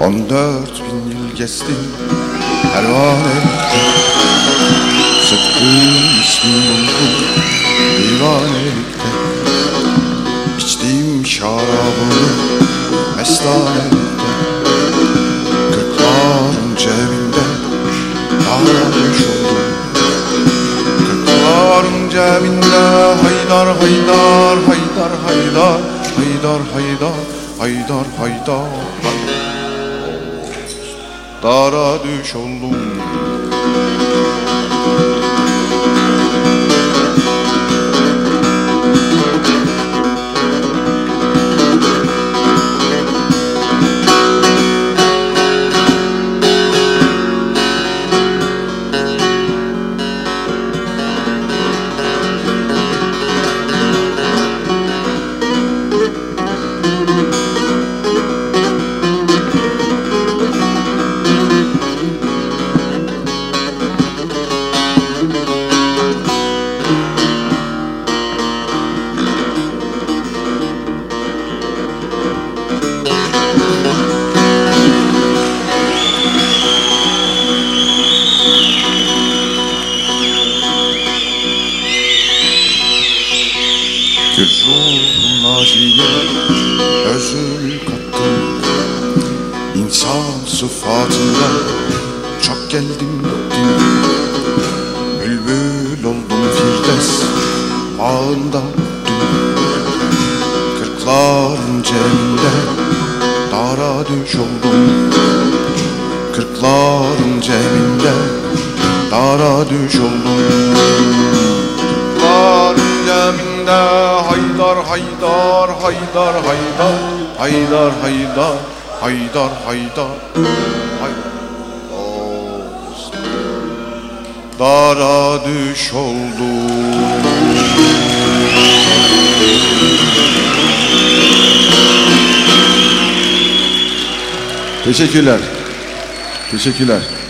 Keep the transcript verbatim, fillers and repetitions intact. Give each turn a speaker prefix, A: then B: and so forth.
A: On dört bin yıl geçti pervane, sıkkın ismin oldu divanelikte. İçtiğim şarabını mestanelikte, kırkların cebinde dağılmış oldum. Kırkların cebinde haydar haydar haydar haydar haydar haydar haydar haydar dara düş oldum. Ruhun naciye özümü kattım, İnsan sıfatında çok geldim gittim. Bülbül oldum Firdevs bağında öttüm. Kırkların cebinde dara düş oldum. Kırkların cebinde dara düş oldum. Kırkların cebinde haydar haydar haydar haydar haydar haydar haydar haydar haydar dara düş oldum.
B: Teşekkürler. Teşekkürler.